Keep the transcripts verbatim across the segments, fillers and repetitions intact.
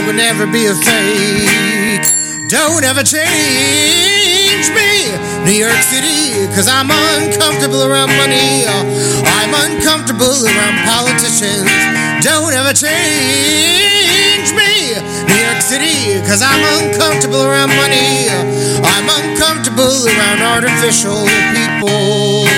would never be a fake. Don't ever change me, New York City, cause I'm uncomfortable around money. I'm uncomfortable around politicians. Don't ever change me, New York City, cause I'm uncomfortable around money. I'm uncomfortable around artificial people.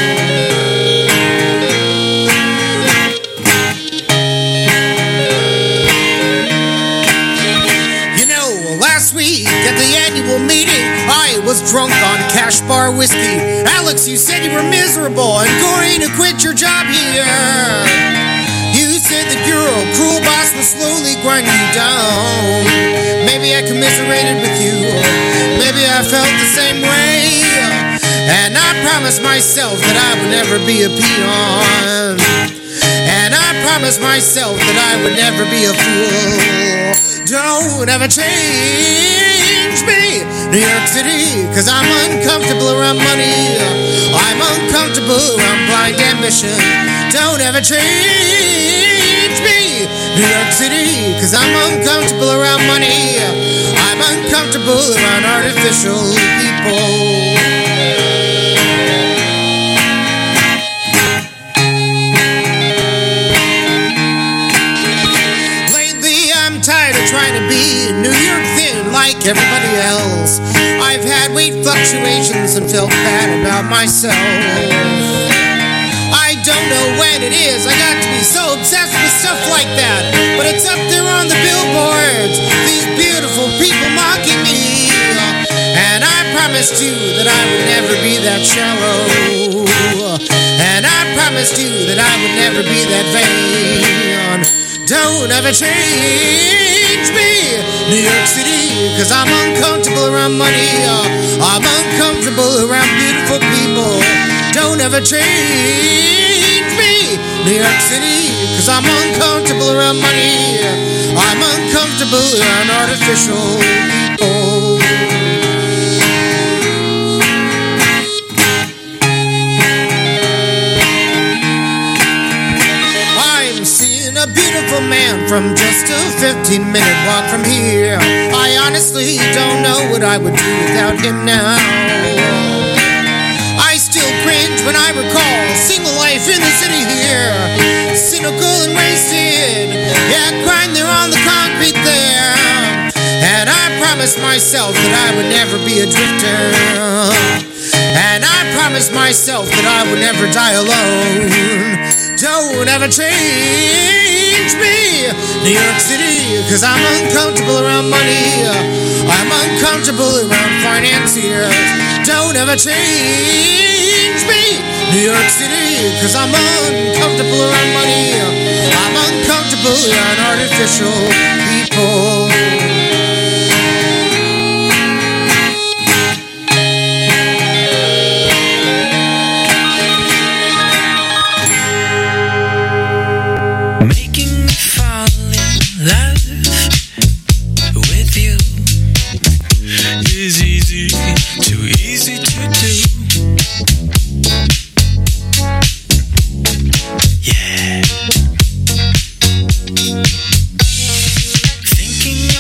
At the annual meeting, I was drunk on Cash Bar whiskey. Alex, you said you were miserable and going to quit your job here. You said that your cruel boss was slowly grinding you down. Maybe I commiserated with you, maybe I felt the same way. And I promised myself that I would never be a peon. And I promised myself that I would never be a fool. Don't ever change me, New York City, cause I'm uncomfortable around money. I'm uncomfortable around blind ambition. Don't ever change me, New York City, cause I'm uncomfortable around money. I'm uncomfortable around artificial people. Trying to be New York thin like everybody else. I've had weight fluctuations and felt bad about myself. I don't know when it is I got to be so obsessed with stuff like that, but it's up there on the billboards, these beautiful people mocking me. And I promised you that I would never be that shallow. And I promised you that I would never be that vain. Don't ever change me, New York City, cause I'm uncomfortable around money. I'm uncomfortable around beautiful people. Don't ever change me, New York City, cause I'm uncomfortable around money. I'm uncomfortable around artificial people. A beautiful man from just a fifteen minute walk from here. I honestly don't know what I would do without him now. I still cringe when I recall single life in the city here. Cynical and wasted, yeah, crying there on the concrete there. And I promised myself that I would never be a drifter. And I promised myself that I would never die alone. Don't ever change me, New York City, cause I'm uncomfortable around money. I'm uncomfortable around financiers. Don't ever change me, New York City, cause I'm uncomfortable around money. I'm uncomfortable around artificial people. Thinking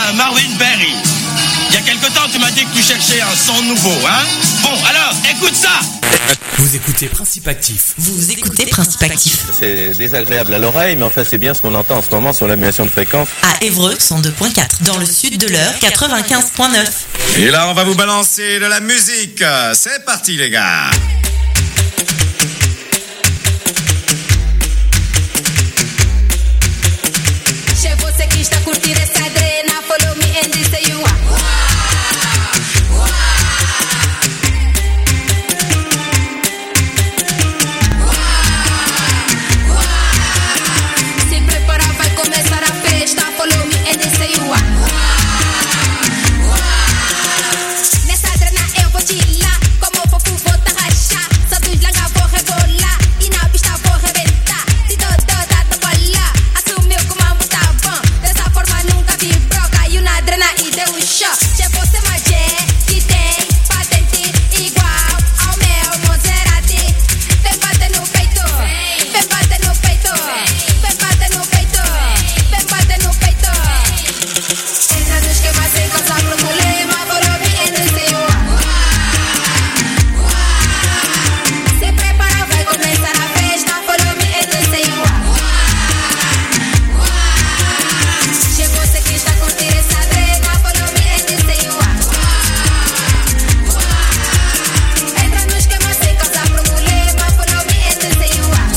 à Marvin Berry. Il y a quelque temps, tu m'as dit que tu cherchais un son nouveau, hein? Bon, alors, écoute ça! Vous écoutez Principe Actif. Vous écoutez Principe Actif. C'est désagréable à l'oreille, mais enfin, c'est bien ce qu'on entend en ce moment sur l'annulation de fréquence. À Évreux, cent deux virgule quatre. Dans le sud de l'Eure, quatre-vingt-quinze virgule neuf. Et là, on va vous balancer de la musique. C'est parti, les gars. Chez você que está curtir essa adrena, follow me and say you are. Se prepara, vai começar a festa, follow me and say you are. Nessa adrena eu vou te lá, como o fofo vou te rachar, só dos langa vou rebolar, e na pista vou rebentar, se dodô tá da bola, assumiu como a música bom, dessa forma nunca vi broca, e na adrena e deu um choque, che você magé, que tem patente igual ao meu Monserrate, vem bater no peito, vem bater no peito, vem bater no peito, vem bater no peito, entra no esquema sem causar problema, follow me and say you are. Se prepara, vai começar a festa, follow me and say you are. Che você que está curtir essa drena, follow me and say you are. Entra no esquema sem causar problema, follow me and say you are.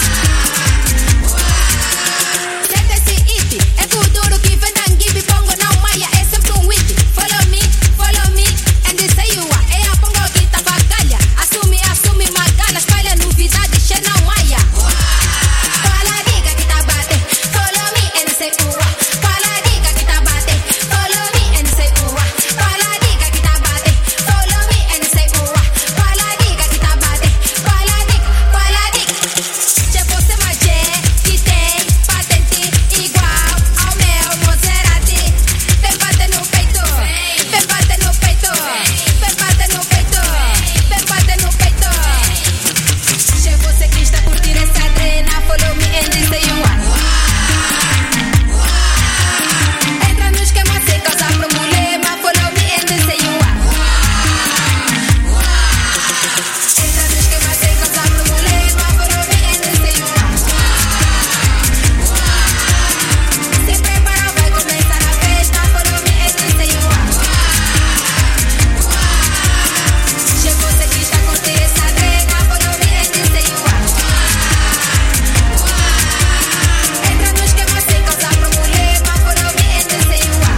Senta esse hit, é futuro que vem da Gibi, pongo não maia, é sempre um hit. Follow me, follow me and say you are. É a pongo que tá vacalha, assume, assume magana, espalha novidade, che não maia. Fala diga que tá bate, follow me and say you are. Fala diga que tá bate, follow me and say you are. Fala diga que tá bate, follow me and say you are. Fala diga que tá bate, fala diga, fala diga. Che você magé, que tem patente igual ao meu Monserrate, vem bater no peito, vem bater no peito, vem bater no peito, vem bater no peito. Che você que está curtir essa adrena, follow me and say you are. Entra no esquema sem causar problema, follow me and say you are. Entra no esquema sem causar problema, follow me and say you are. Se prepara, vai começar a festa, follow me and say you are. Che você que está curtir essa drena, follow me and say you are. Entra no esquema sem causar problema, follow me and say you are.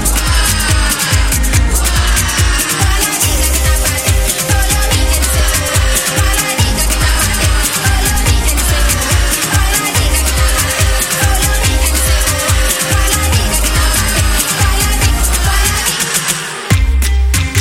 Fala diga que tá bate, follow me and say you are. Fala diga que tá bate, follow me and say you are. Fala diga que tá bate, follow me and say you are. Fala diga que tá bate, fala diga, fala diga.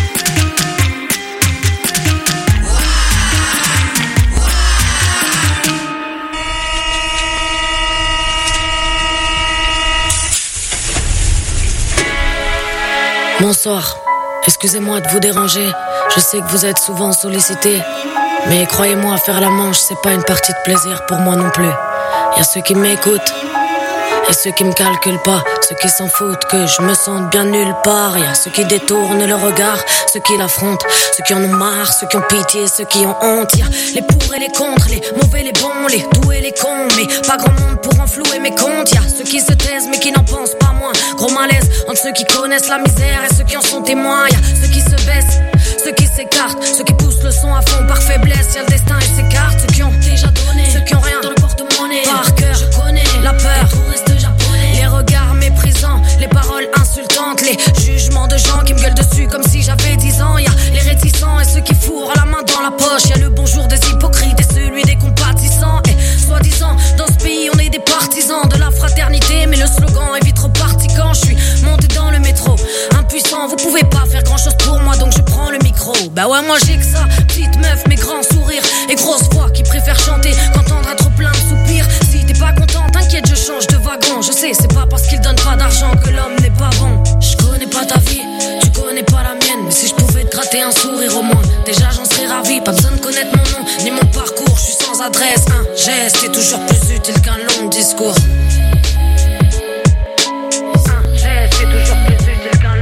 Bonsoir, excusez-moi de vous déranger, je sais que vous êtes souvent sollicité, mais croyez-moi, faire la manche, c'est pas une partie de plaisir pour moi non plus. Y a ceux qui m'écoutent, et ceux qui me calculent pas, ceux qui s'en foutent que je me sente bien nulle part. Y a ceux qui détournent le regard, ceux qui l'affrontent, ceux qui en ont marre, ceux qui ont pitié, ceux qui ont honte. Y a les pour et les contre, les mauvais, les bons, les doux et les cons, mais pas grand monde pour enflouer mes comptes. Y a ceux qui se taisent mais qui n'en pensent pas moins. Gros malaise entre ceux qui connaissent la misère et ceux qui en sont témoins. Y a ceux qui se baissent, ceux qui s'écartent, ceux qui poussent le son à fond par faiblesse. Y a le destin et ses cartes, ceux qui ont déjà donné, ceux qui ont rien dans le porte-monnaie. Par cœur, je connais la peur, les regards méprisants, les paroles insultantes, les jugements de gens qui me gueulent dessus comme si j'avais dix ans. Y'a les réticents et ceux qui fourrent la main dans la poche. Y'a le bonjour des hypocrites et celui des compatissants. Et soi-disant, dans ce pays on est des partisans de la fraternité, mais le slogan est vite reparti quand je suis monté dans le métro. Impuissant, vous pouvez pas faire grand chose pour moi, donc je prends le micro. Bah ouais, moi j'ai que ça, petite meuf mais grand sourire et grosse voix qui préfère chanter qu'entendre à trop plein de soupirs. Si t'es pas content, t'inquiète, je change de wagon. Je sais, c'est pas parce qu'il donne pas d'argent que l'homme n'est pas bon. Je connais pas ta vie, tu connais pas la mienne, mais si je pouvais te gratter un sourire au moins, déjà j'en serais ravi. Pas besoin de connaître mon nom ni mon parcours, je suis sans adresse. Un geste est toujours plus utile qu'un long discours. Un geste est toujours plus utile qu'un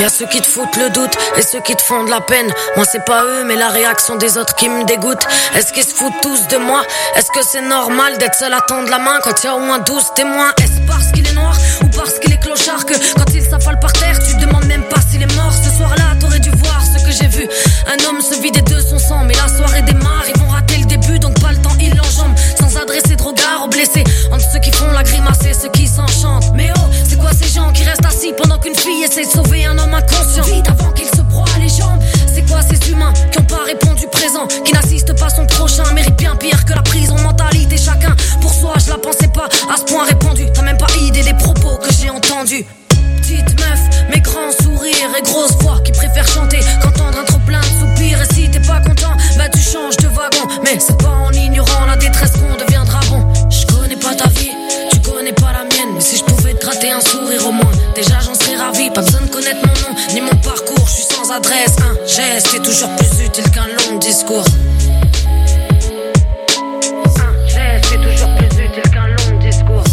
Y'a ceux qui te foutent le doute et ceux qui te font de la peine. Moi c'est pas eux mais la réaction des autres qui me dégoûte. Est-ce qu'ils se foutent tous de moi? Est-ce que c'est normal d'être seul à tendre la main quand y'a au moins douze témoins? Est-ce parce qu'il est noir ou parce qu'il est clochard que quand il s'affale par terre tu te demandes même pas s'il est mort? Ce soir-là t'aurais dû voir ce que j'ai vu. Un homme se vider de son sang mais la soirée démarre. Ils vont rater le début donc pas le temps ils l'enjambent. Sans adresser de regard aux blessés. Entre ceux qui font la grimace et ceux qui s'enchantent. Mais oh c'est quoi ces gens qui restent assis pendant qu'une fille essaie de sauver un homme inconscient vite avant qu'il se broie les jambes? C'est quoi ces humains qui ont pas répondu présent, qui n'assistent pas son prochain? Mérite bien pire que la prison. Mentalité chacun pour soi, je la pensais pas à ce point répandue. T'as même pas idée des propos que j'ai entendus. Petite meuf, mais grands sourires et grosse voix qui préfère chanter qu'entendre un trop plein de soupirs. Et si t'es pas content, bah tu changes de wagon. Mais c'est pas en ignorant la détresse qu'on deviendra bon. Je connais pas ta vie, tu connais pas la mienne. Mais si je pouvais te gratter un sourire au moins, déjà j'en serais ravi. Pas besoin de connaître mon nom, ni mon parcours. Je suis sans adresse, un geste est toujours plus utile qu'un long discours. Un geste est toujours plus utile qu'un long discours.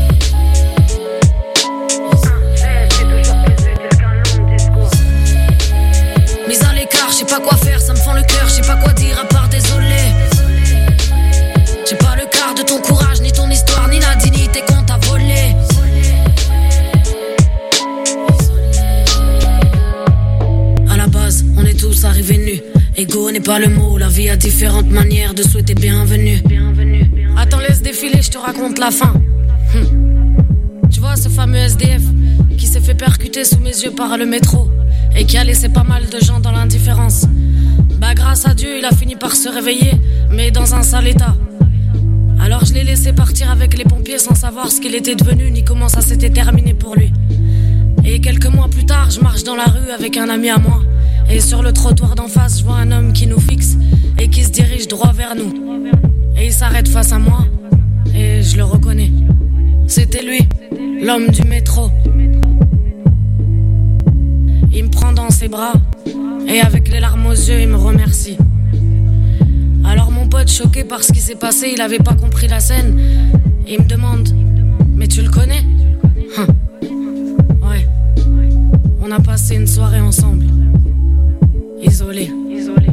Mise à l'écart, je sais pas quoi faire, ça me fend le cœur, je sais pas quoi dire à part désolé. J'ai pas le quart de ton courage, ni ton histoire, ni la dignité qu'on t'a volé. À la base, on est tous arrivés nus. Ego n'est pas le mot, la vie a différentes manières de souhaiter bienvenue. Attends, laisse défiler, je te raconte la fin. Hum. Tu vois ce fameux S D F qui s'est fait percuter sous mes yeux par le métro et qui a laissé pas mal de gens dans l'indifférence. Bah grâce à Dieu il a fini par se réveiller, mais dans un sale état. Alors je l'ai laissé partir avec les pompiers sans savoir ce qu'il était devenu ni comment ça s'était terminé pour lui. Et quelques mois plus tard je marche dans la rue avec un ami à moi. Et sur le trottoir d'en face je vois un homme qui nous fixe et qui se dirige droit vers nous. Et il s'arrête face à moi et je le reconnais. C'était lui, l'homme du métro. Il me prend dans ses bras et avec les larmes aux yeux, il me remercie. Alors mon pote, choqué par ce qui s'est passé, il avait pas compris la scène. Il me demande, mais tu le connais? Hum. Ouais. On a passé une soirée ensemble, isolés. Isolés.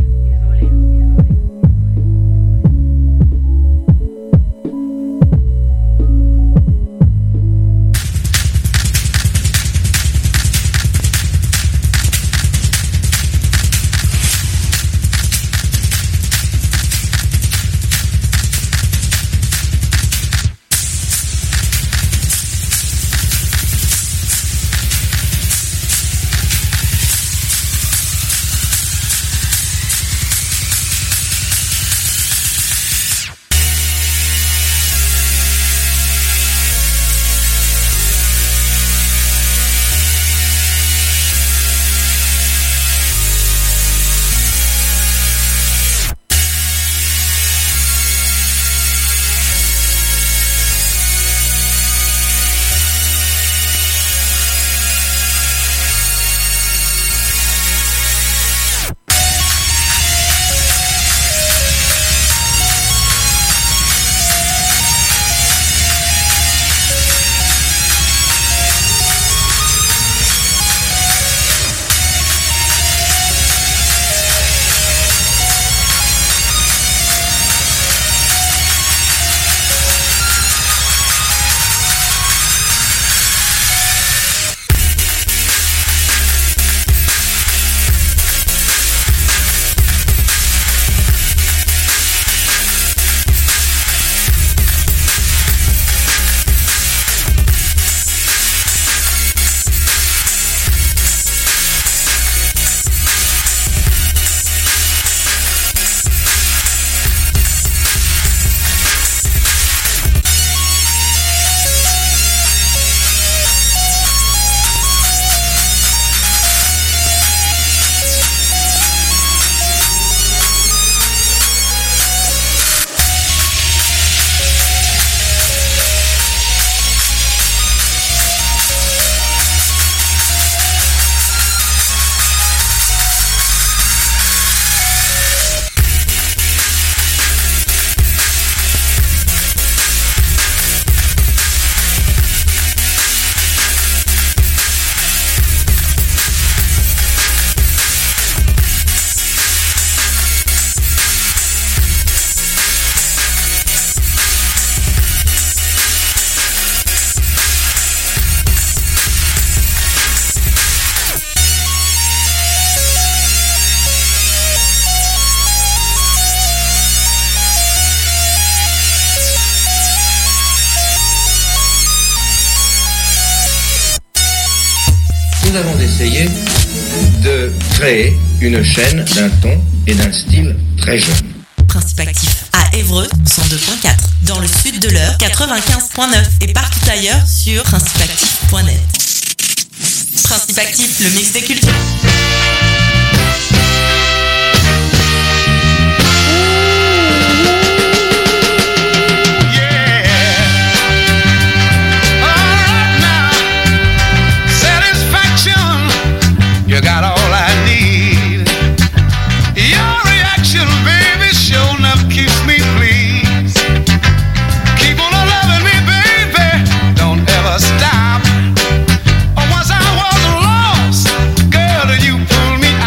nous avons essayé de créer une chaîne d'un ton et d'un style très jeune. Principe Actif à Évreux, cent deux virgule quatre. Dans le sud de l'Eure, quatre-vingt-quinze virgule neuf. Et partout ailleurs sur principe actif point net. Principe Actif, le mix des cultures. You got all I need. Your reaction, baby, sure enough keeps me pleased. Keep on loving me, baby. Don't ever stop. Once I was lost, girl, you pulled me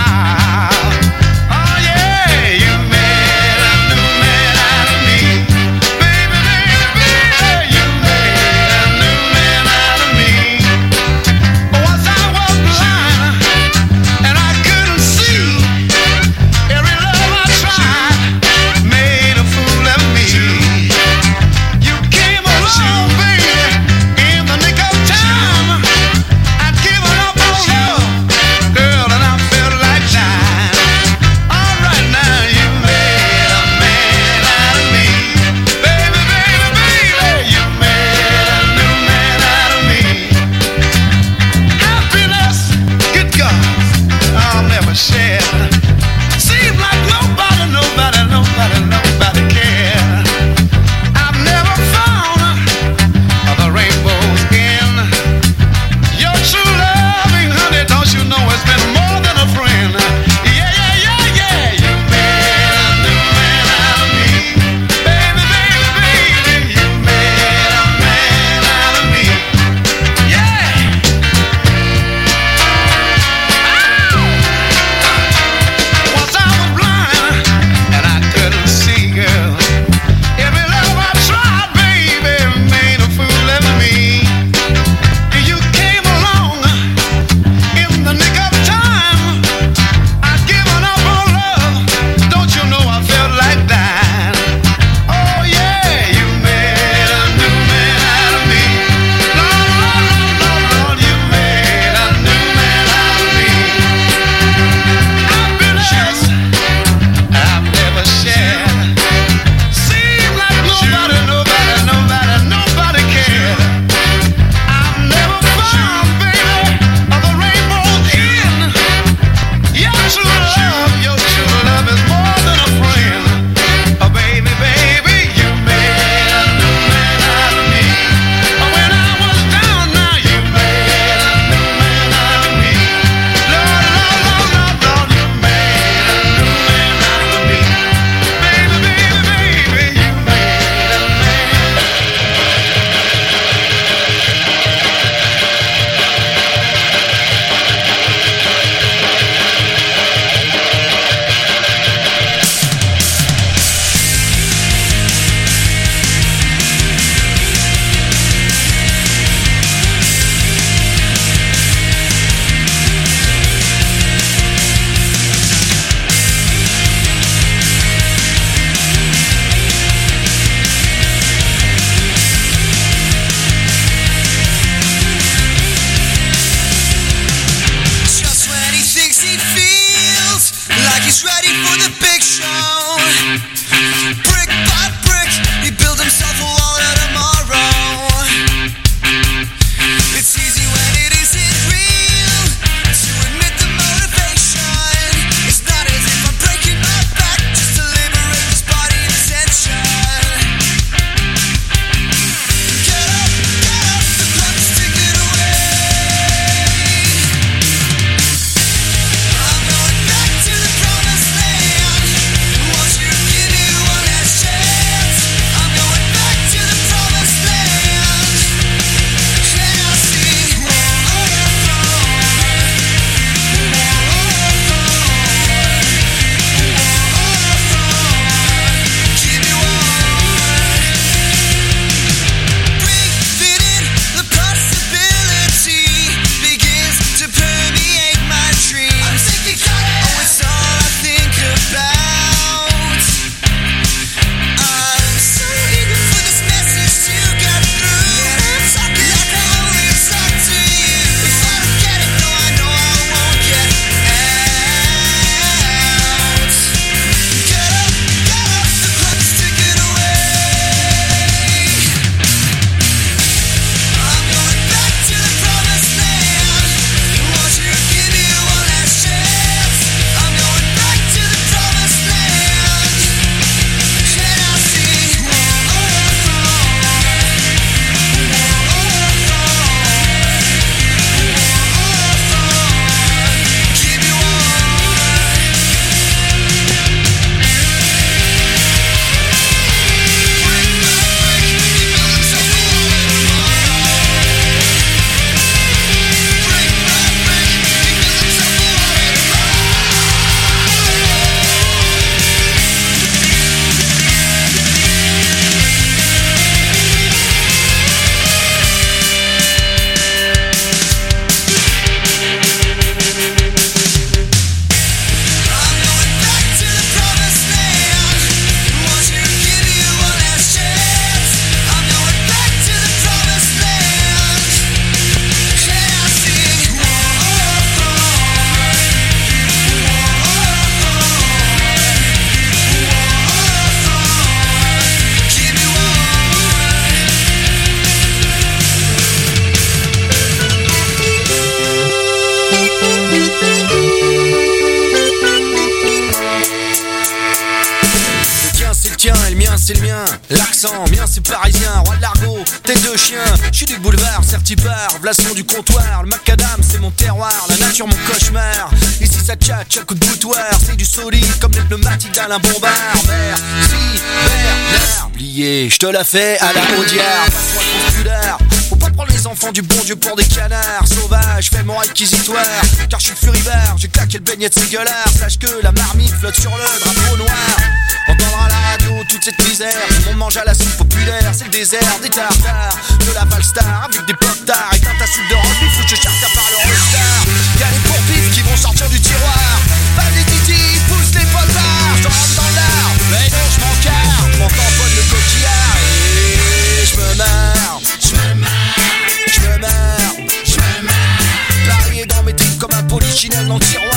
tien et le mien c'est le mien. L'accent, mien c'est parisien, roi de l'argot, tête de chien. J'suis du boulevard, certipar, vlasson du comptoir. Le macadam c'est mon terroir, la nature mon cauchemar. Ici ça tchatche à coup de boutoir, c'est du solide comme les pneumatiques d'Alain Bombard. Merci Bernard, oublié, j'te la fais à la Audiard. Passe-moi le populaire, faut pas prendre les enfants du bon Dieu pour des canards. Sauvage, fais mon réquisitoire, car j'suis furibard. J'ai claqué le beignet de ces gueulards. Sache que la marmite flotte sur le drapeau noir. Entendre à la radio toute cette misère. Tout le monde mange à la soupe populaire. C'est le désert des tartares, de la Valstar avec des pop-tards. Et dans ta soupe de rempli, faut que je charter par le Rockstar. Y'a les pourpifs qui vont sortir du tiroir. Pas des titis, pousse les potards. J'te rentre dans l'art, mais non j'm'en carre. J'm'en tamponne le coquillard. Et j'me marre, j'me marre, j'me marre, j'me marre. Parier dans mes tripes comme un polichinelle dans le tiroir.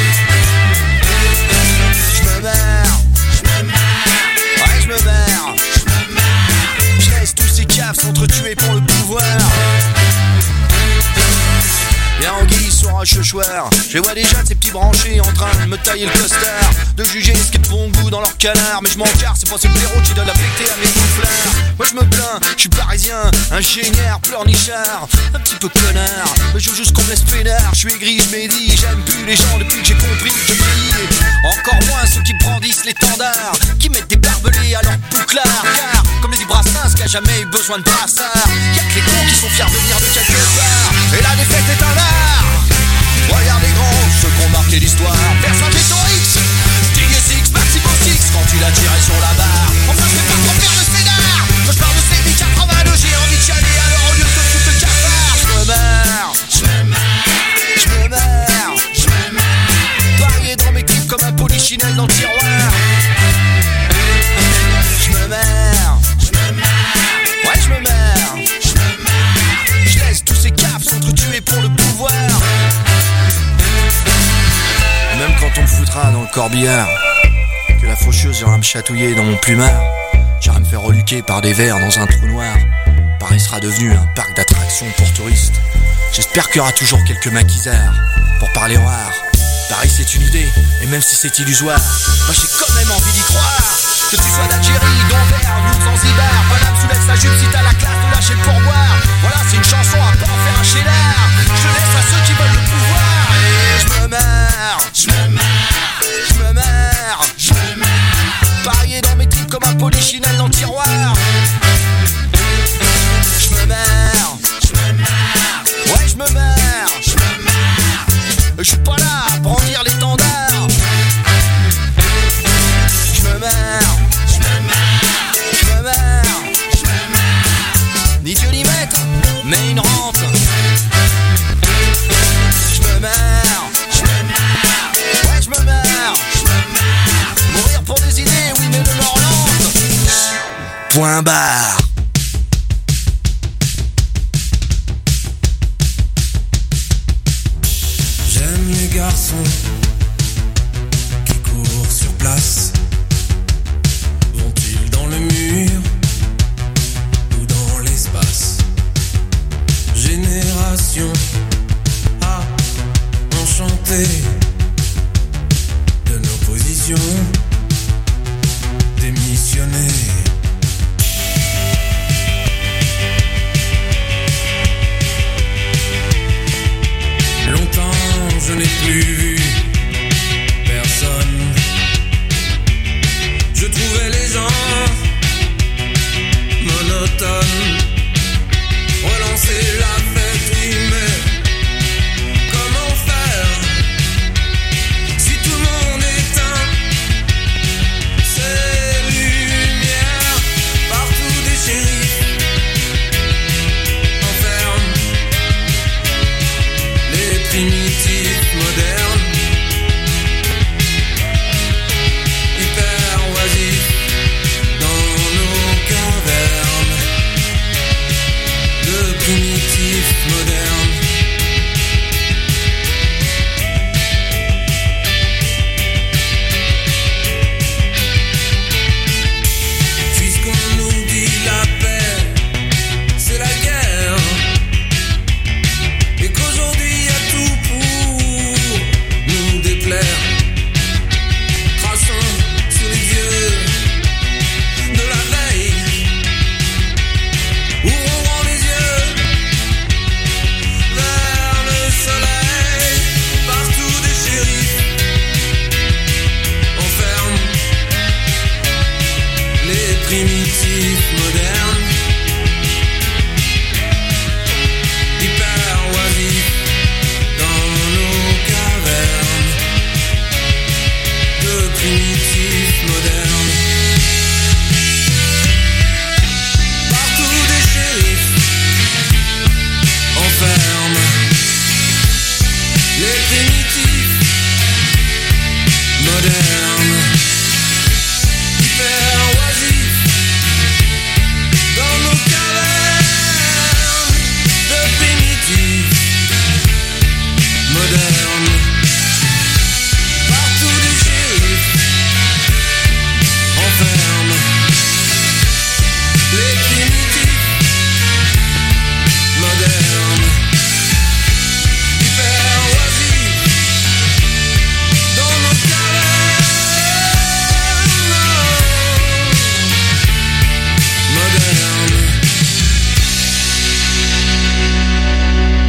J'me marre, j'me marre, ouais j'me marre, j'me marre. J'laisse tous ces caves s'entretuer pour le pouvoir. Y'a Anguille sur un cheuchoir. Je les vois déjà ces petits branchés en train de me tailler le costard, de juger ce qui est de bon goût dans leur canard. Mais je m'en carre, c'est pas ces blaireaux qui donnent la pété à mes soufflards. Moi je me plains, je suis parisien, ingénieur, pleurnichard, un petit peu connard, mais je joue juste qu'on me laisse peinard. Je suis aigri, je médis, j'aime plus les gens depuis que j'ai compris que je brille. Encore moins ceux qui brandissent l'étendard, qui mettent des barbelés à leur bouclard. Car, comme les dit Brassens, qui a jamais eu besoin de brassard, y'a que les cons qui sont fiers de venir de quelque part. Et la défaite est un art. Regarde les grands, ceux qui ont marqué l'histoire. Personne X, Stig et Six, Maximo Six, quand tu l'as tiré sur la barre. Enfin je vais pas trop faire le scénar. Quand je parle de C D quatre-vingt-deux, j'ai envie de chialer. Alors au lieu de te foutre le cafard, j'me marre, j'me marre, j'me marre, j'me marre. Parier dans mes clips comme un polichinelle dans le tiroir. J'me marre, j'me marre, ouais j'me marre, j'me marre. J'laisse tous ces caves s'entretuer pour le pouvoir. Même quand on me foutra dans le corbillard, que la faucheuse ira me chatouiller dans mon plumard, j'irai me faire reluquer par des vers dans un trou noir. Paris sera devenu un parc d'attractions pour touristes. J'espère qu'il y aura toujours quelques maquisards pour parler rare. Paris c'est une idée, et même si c'est illusoire, bah j'ai quand même envie d'y croire. Que tu sois d'Algérie, d'Anvers, ou de Zanzibar, Paname soulève sa jupe si t'as la classe de lâcher le pourboire. Voilà, c'est une chanson à pas en faire un chédard. Je laisse à ceux qui veulent le pouvoir. Et je me marre, je me marre, je me marre, je me marre. Parier dans mes tripes comme un polichinelle dans le tiroir. Je me marre, je me marre, ouais je me marre, je me marre. Je suis pas là à brandir l'étendard. Je me marre, je me marre, je me marre, je me marre. Ni Dieu ni maître, mais une rente. Je me marre, je me marre, ouais je me marre, je me marre. Mourir pour des idées, oui mais de mort lente. Point barre. J'aime les garçons qui courent sur place. Vont-ils dans le mur ou dans l'espace? Génération à enchanter de nos positions démissionner. Longtemps je n'ai plus